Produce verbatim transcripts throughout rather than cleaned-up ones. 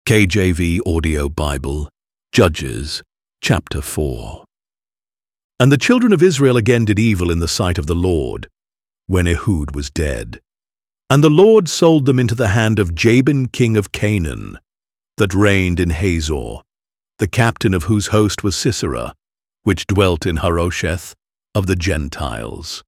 K J V Audio Bible, Judges, chapter four. And the children of Israel again did evil in the sight of the Lord, when Ehud was dead. And the Lord sold them into the hand of Jabin king of Canaan, that reigned in Hazor, the captain of whose host was Sisera, which dwelt in Harosheth of the Gentiles.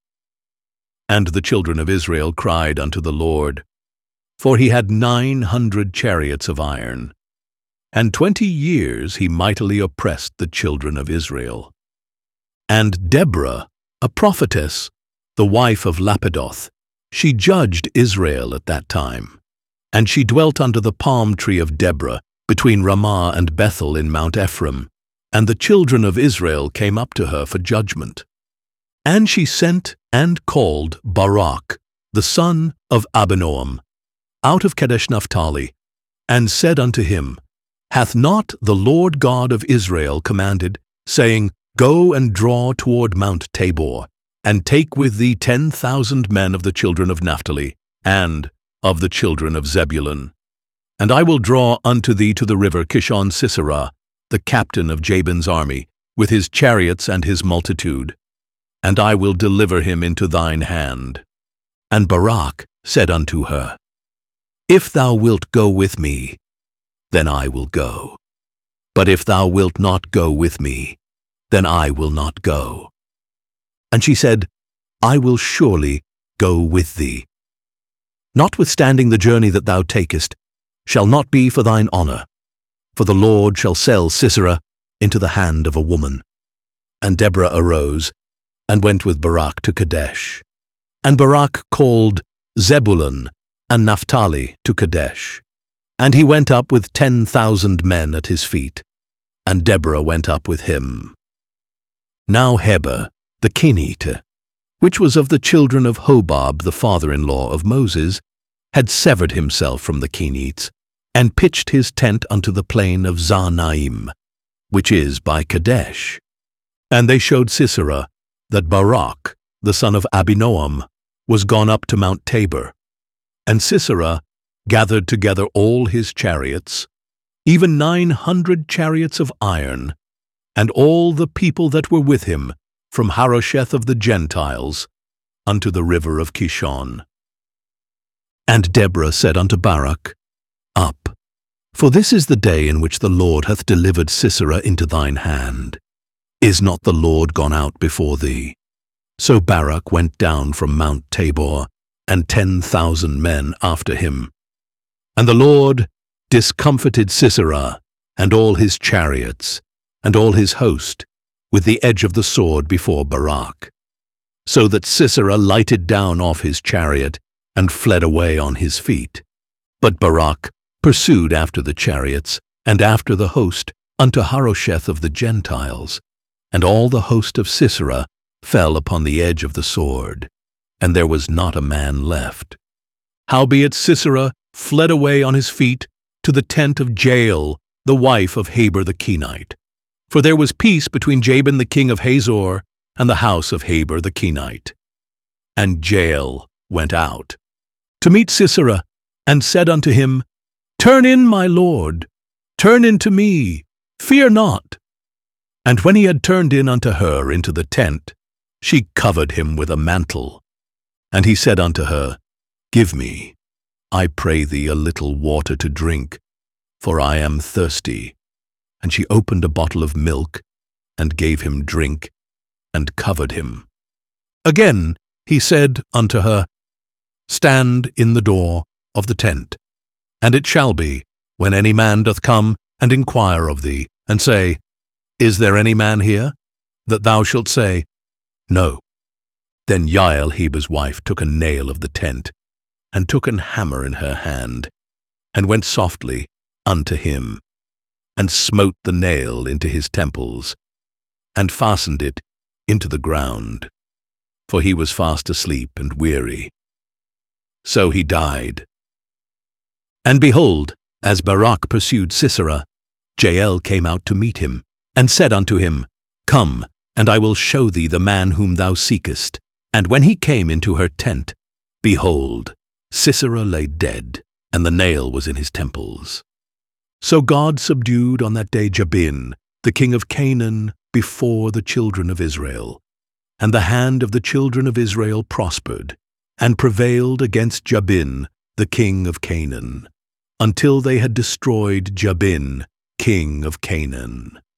And the children of Israel cried unto the Lord, for he had nine hundred chariots of iron, and twenty years he mightily oppressed the children of Israel. And Deborah, a prophetess, the wife of Lapidoth, she judged Israel at that time, and she dwelt under the palm tree of Deborah, between Ramah and Bethel in Mount Ephraim, and the children of Israel came up to her for judgment. And she sent and called Barak, the son of Abinoam, out of Kadesh Naphtali, and said unto him, Hath not the Lord God of Israel commanded, saying, Go and draw toward Mount Tabor, and take with thee ten thousand men of the children of Naphtali, and of the children of Zebulun. And I will draw unto thee to the river Kishon Sisera, the captain of Jabin's army, with his chariots and his multitude, and I will deliver him into thine hand. And Barak said unto her, If thou wilt go with me, then I will go. But if thou wilt not go with me, then I will not go. And she said, I will surely go with thee. Notwithstanding the journey that thou takest shall not be for thine honor, for the Lord shall sell Sisera into the hand of a woman. And Deborah arose, and went with Barak to Kadesh. And Barak called Zebulun and Naphtali to Kadesh. And he went up with ten thousand men at his feet, and Deborah went up with him. Now Heber, the Kenite, which was of the children of Hobab, the father-in-law of Moses, had severed himself from the Kenites, and pitched his tent unto the plain of Zaanaim, which is by Kadesh. And they showed Sisera that Barak, the son of Abinoam, was gone up to Mount Tabor. And Sisera gathered together all his chariots, even nine hundred chariots of iron, and all the people that were with him, from Harosheth of the Gentiles unto the river of Kishon. And Deborah said unto Barak, Up, for this is the day in which the Lord hath delivered Sisera into thine hand. Is not the Lord gone out before thee? So Barak went down from Mount Tabor, and ten thousand men after him. And the Lord discomfited Sisera, and all his chariots, and all his host, with the edge of the sword before Barak, so that Sisera lighted down off his chariot, and fled away on his feet. But Barak pursued after the chariots, and after the host, unto Harosheth of the Gentiles, and all the host of Sisera fell upon the edge of the sword, and there was not a man left. Howbeit Sisera fled away on his feet to the tent of Jael, the wife of Heber the Kenite. For there was peace between Jabin the king of Hazor and the house of Heber the Kenite. And Jael went out to meet Sisera, and said unto him, Turn in, my lord, turn in to me, fear not. And when he had turned in unto her into the tent, she covered him with a mantle. And he said unto her, Give me, I pray thee, a little water to drink, for I am thirsty. And she opened a bottle of milk, and gave him drink, and covered him. Again he said unto her, Stand in the door of the tent. And it shall be, when any man doth come and inquire of thee, and say, Is there any man here? That thou shalt say, No. Then Jael Heber's wife took a nail of the tent, and took an hammer in her hand, and went softly unto him, and smote the nail into his temples, and fastened it into the ground, for he was fast asleep and weary. So he died. And behold, as Barak pursued Sisera, Jael came out to meet him, and said unto him, Come, and I will show thee the man whom thou seekest. And when he came into her tent, behold, Sisera lay dead, and the nail was in his temples. So God subdued on that day Jabin, the king of Canaan, before the children of Israel. And the hand of the children of Israel prospered, and prevailed against Jabin, the king of Canaan, until they had destroyed Jabin, king of Canaan.